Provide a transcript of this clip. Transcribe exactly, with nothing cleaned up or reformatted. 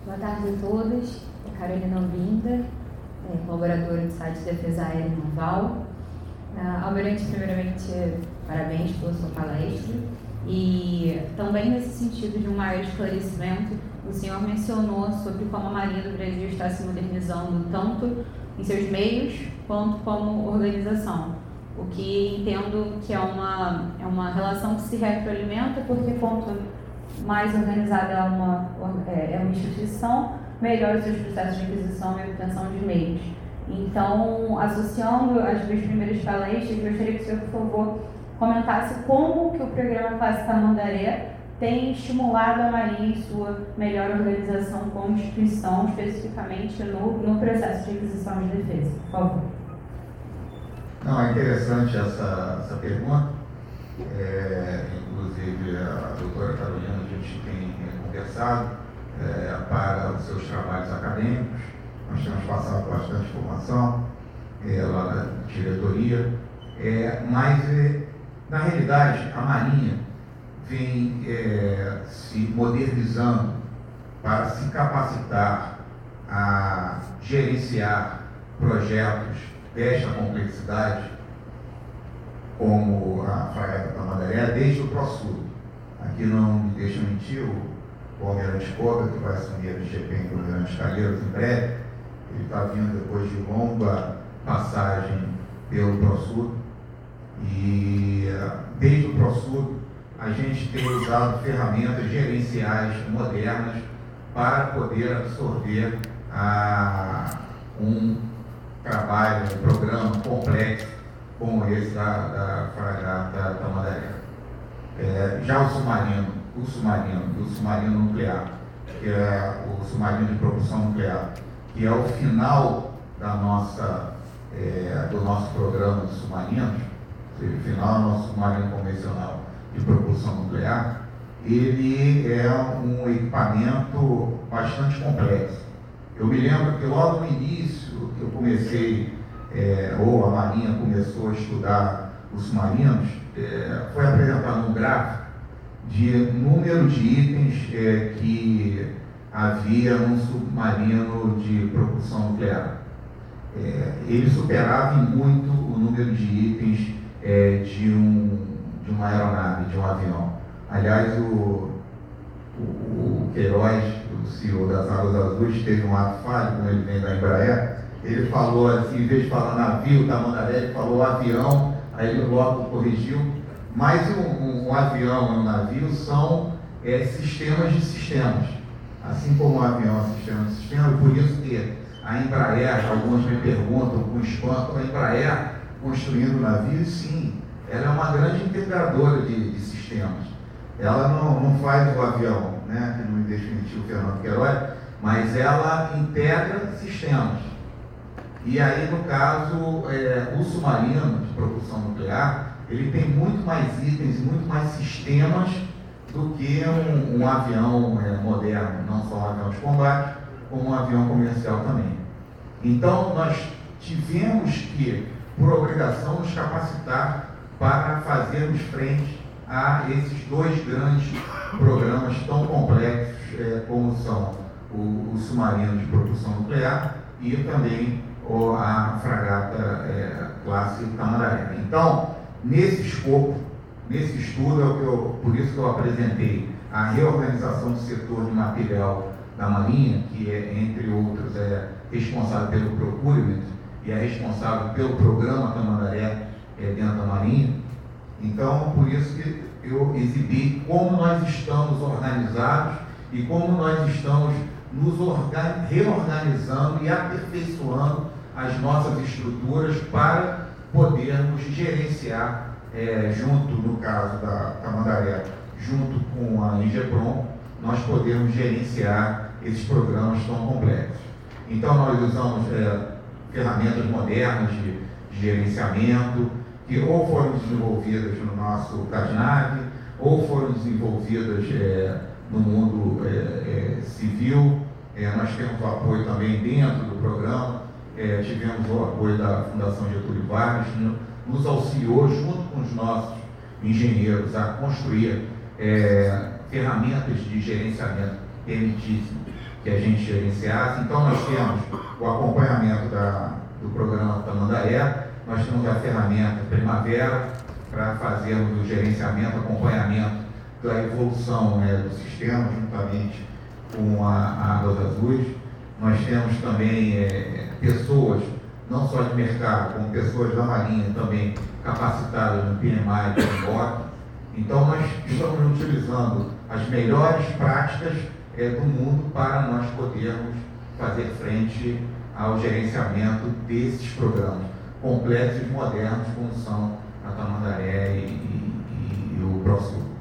Boa tarde a todos. É Carolina Olinda, é, colaboradora do site Defesa Aérea Naval. Uh, Almirante, primeiramente, parabéns pela sua palestra. E também nesse sentido de um maior esclarecimento, o senhor mencionou sobre como a Marinha do Brasil está se modernizando tanto em seus meios quanto como organização. O que entendo que é uma, é uma relação que se retroalimenta, porque quanto mais organizada é uma, é uma instituição, melhor os seus processos de aquisição e obtenção de meios. Então, associando as duas primeiras palestras, gostaria que o senhor, por favor, comentasse como que o programa Classe Tamandaré tem estimulado a Marinha em sua melhor organização como instituição, especificamente no, no processo de aquisição de defesa. Por favor. Não, é interessante essa, essa pergunta. É, inclusive, a doutora Carolina, a gente tem conversado é, para os seus trabalhos acadêmicos. Nós temos passado bastante informação é, lá na diretoria, é, mas, é, na realidade, a Marinha vem é, se modernizando para se capacitar a gerenciar projetos desta complexidade, como a fragata Tamandaré, desde o ProSud. Aqui não me deixa mentir, o, o Almirante Cobra, que vai assumir a G P M do Almirante Calheiros em breve, ele está vindo depois de longa passagem pelo ProSud, e desde o ProSud a gente tem usado ferramentas gerenciais modernas para poder absorver a, um trabalho, um programa complexo como esse da, da fragata Tamandaré. É, já o submarino, o submarino, o submarino nuclear, que é o submarino de propulsão nuclear, que é o final da nossa, é, do nosso programa de submarinos, o final do nosso submarino convencional de propulsão nuclear, ele é um equipamento bastante complexo. Eu me lembro que logo no início que eu comecei, é, ou a Marinha começou a estudar os submarinos, é, foi apresentado um gráfico de número de itens é, que havia num submarino de propulsão nuclear. É, ele superava em muito o número de itens é, de, um, de uma aeronave, de um avião. Aliás, o, o, o Queiroz, o C E O das Águas Azuis, teve um ato falho, como ele vem da Embraer. Ele falou assim, em vez de falar navio, Tamandaré, ele falou avião, aí ele logo corrigiu. Mas um, um, um avião e um navio são é, sistemas de sistemas. Assim como um avião é um sistema de sistema, e por isso que a Embraer, alguns me perguntam com espanto, a Embraer construindo navios, sim, ela é uma grande integradora de, de sistemas. Ela não, não faz o avião, né, que não me deixa mentir o Fernando Queiroz, mas ela integra sistemas. E aí, no caso, é, o submarino de propulsão nuclear, ele tem muito mais itens, muito mais sistemas do que um, um avião é, moderno, não só um avião de combate, como um avião comercial também. Então, nós tivemos que, por obrigação, nos capacitar para fazermos frente a esses dois grandes programas tão complexos é, como são o, o submarino de propulsão nuclear e também o, a fragata é, classe Tamandaré. Então, nesse escopo, nesse estudo, é o que eu, por isso que eu apresentei a reorganização do setor de material da Marinha, que é, entre outros, é responsável pelo procurement e é responsável pelo programa Tamandaré é, dentro da Marinha. Então, por isso que eu exibi como nós estamos organizados e como nós estamos nos reorganizando e aperfeiçoando as nossas estruturas para podermos gerenciar, é, junto, no caso da Tamandaré, junto com a INGEPROM, nós podemos gerenciar esses programas tão complexos. Então, nós usamos é, ferramentas modernas de, de gerenciamento, que ou foram desenvolvidas no nosso CASNAV, ou foram desenvolvidas é, no mundo é, é, civil. É, nós temos o apoio também dentro do programa, é, tivemos o apoio da Fundação Getúlio Vargas, nos auxiliou junto com os nossos engenheiros a construir é, ferramentas de gerenciamento permitíssimo que a gente gerenciasse. Então nós temos o acompanhamento da, do programa Tamandaré, nós temos a ferramenta Primavera para fazermos o gerenciamento, acompanhamento da evolução, né, do sistema, juntamente com a, a Águas Azuis. Nós temos também é, pessoas, não só de mercado, como pessoas da Marinha também capacitadas no P M I e no B O C. Então nós estamos utilizando as melhores práticas é, do mundo para nós podermos fazer frente ao gerenciamento desses programas complexos e modernos, como são a Tamandaré e, e, e o ProSul.